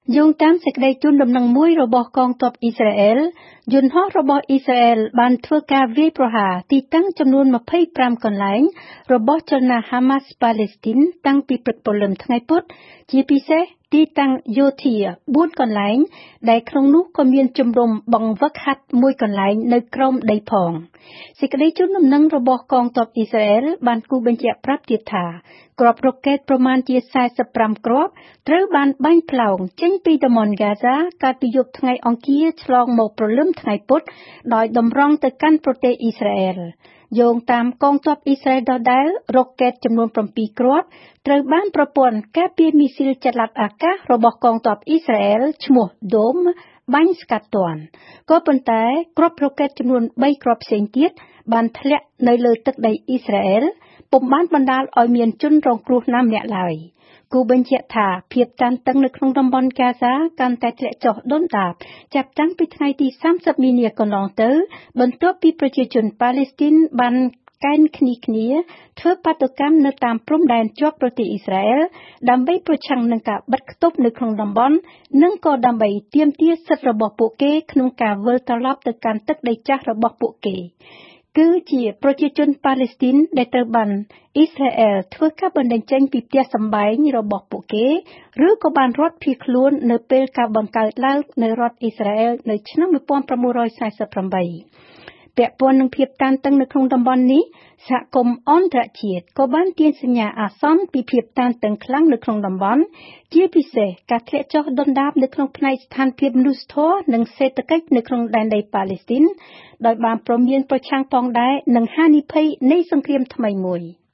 យោងតាមសេចក្តីជូនដំណឹងមួយរបស់កងទ័ពអ៊ីស្រាអែលយន្តហោះរបស់អ៊ីស្រាអែលបានធ្វើការវាយប្រហារទីតាំងចំនួន25កន្លែងរបស់ចលនា Hamas ប៉ាឡេស្ទីនតាំងពីព្រឹកព្រលឹមថ្ងៃពុធជាពិសេសទីតាំងយោធា4កន្លែងដែលក្នុងនោះក៏មានជំរំបង្វឹកហាត់មួយកន្លែងនៅក្រោមដីផងសេចក្តីជូនដំណឹងរបស់កងទ័ពអ៊ីស្រាអែលបានគូបញ្ជាក់ប្រាប់ទៀតថាគ្រាប់រ៉ុកែតប្រមាណជា45គ្រាប់ត្រូវបានបាញ់ផ្លោងចេញពីតំបន់ហ្គាហ្សាកាលពីយប់ថ្ងៃអង្គារឆ្លងមកព្រលឹមថ្ងៃពុធដោយតម្រង់ទៅកាន់ប្រទេសអ៊ីស្រាអែលយោងតាមកងទ័ពអ៊ីស្រាអែលដដែលរ៉ុកែតចំនួន7គ្រាប់ត្រូវបានប្រព័ន្ធការពារមីស៊ីលចល័តអាកាសរបស់កងទ័ពអ៊ីស្រាអែលឈ្មោះ Dome បាញ់ស្កាត់ទាន់ក៏ប៉ុន្តែគ្រាប់រ៉ុកែតចំនួន3គ្រាប់ផ្សេងទៀតបានធ្លាក់នៅលើទឹកដីអ៊ីស្រាអែលពុំបានបណ្ដាលឲ្យមានជនរងគ្រោះណាម្នាក់ឡើយគូបញ្ជាក់ថាភាពតានតឹងនៅក្នុងតំបន់ហ្គាហ្សាកាន់តែធ្លាក់ចុះដុនដាបចាប់តាំងពីថ្ងៃទី30មីនាកន្លងទៅបន្ទាប់ពីប្រជាជនប៉ាឡេស្ទីនបានកេណ្ឌគ្នាធ្វើបាតុកម្មនៅតាមព្រំដែនជាប់ប្រទេសអ៊ីស្រាអែលដើម្បីប្រឆាំងនឹងការបិទគប់នៅក្នុងតំបន់និងក៏ដើម្បីទាមទារសិទ្ធិរបស់ពួកគេក្នុងការវិលត្រឡប់ទៅកាន់ទឹកដីចាស់របស់ពួកគេគឺជាប្រជាជនប៉ាឡេស្ទីនដែលត្រូវបានអ៊ីស្រាអែលធ្វើការបណ្តេញចេញពីផ្ទះសម្បែងរបស់ពួកគេឬក៏បានរត់ភៀសខ្លួននៅពេលការបង្កើតឡើងនៅរដ្ឋអ៊ីស្រាអែលនៅឆ្នាំ1948ពាក់ព័ន្ធនឹងភាពតានតឹងនៅក្នុងតំបន់នេះសហគមន៍អន្តរជាតិក៏បានទាញសញ្ញាអាសន្នពីភាពតានតឹងខ្លាំងនៅក្នុងតំបន់ជាពិសេសការធ្លាក់ចុះដុនដាបនៅក្នុងផ្នែកស្ថានភាពមនុស្សធម៌និងសេដ្ឋកិច្ចនៅក្នុងដែនដីប៉ាឡេស្ទីនដោយបានព្រមានប្រឆាំងផងដែរនឹងហានិភ័យនៃសង្គ្រាមថ្មីមួយ